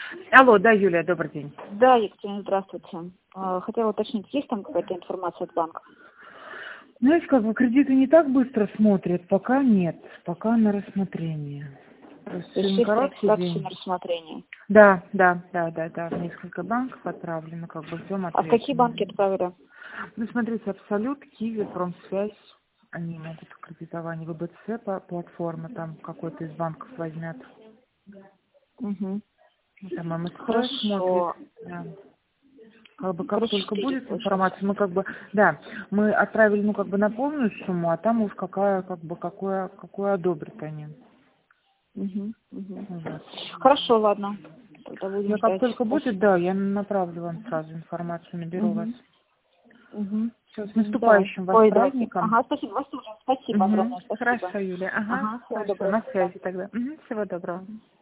Алло, да, Юлия, добрый день. Да, Екатерина, здравствуйте. Хотела уточнить, есть там какая-то информация от банка? Знаете, как бы кредиты не так быстро смотрят, пока нет, пока на рассмотрение. Просто То есть сегодня есть короткий статусы день. на рассмотрение. Да. В несколько банков отправлено, как бы ждем А в ответа. какие банки отправили? Ну, смотрите, Абсолют, Киви, Промсвязь, они могут кредитование, ВБЦ платформа, там какой-то из банков возьмет. Угу. Там МСП смотрит, Хорошо. да. Как бы как Короче, только 4 будет получается. информация, мы как бы, да, мы отправили, ну, как бы на полную сумму, а там уж какая, как бы, какое одобрят они. Угу. Угу. Вот. Хорошо, ладно. Тогда будем Я как ждать. только будет, Спасибо. да, я направлю вам сразу информацию, наберу вас. Угу. Угу. Все, с Угу. Да. наступающим вас Ой, здравствуйте. праздником. Ага, спасибо. Вас тоже. Спасибо Угу. огромное. Спасибо. Хорошо, Юлия. Ага, Ага, всего хорошо, доброго. на До связи свидания. тогда. Угу. Всего доброго. Мгм.